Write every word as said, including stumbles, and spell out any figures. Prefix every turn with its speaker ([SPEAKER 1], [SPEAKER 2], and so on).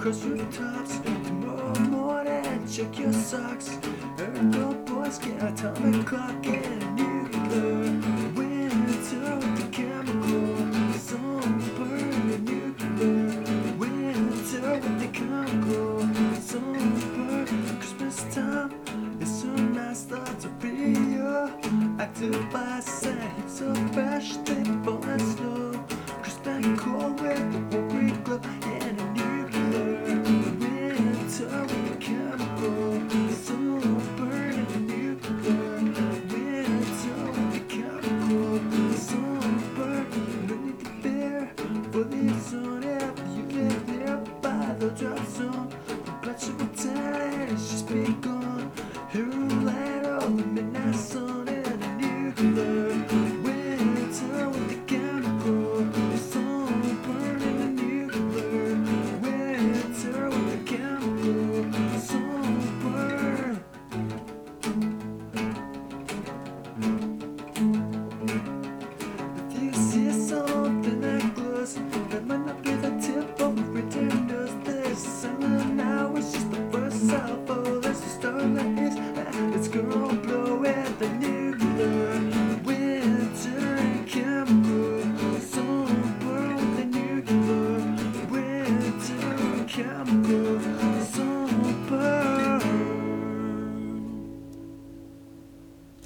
[SPEAKER 1] cross rooftops. Tomorrow morning, check your socks. Ergo boys get atomic clock and nuclear winter with the chemical. Some burn nuclear winter with the chemical. Some burn Christmas time. It's so nice thought to be active by sight. So bad.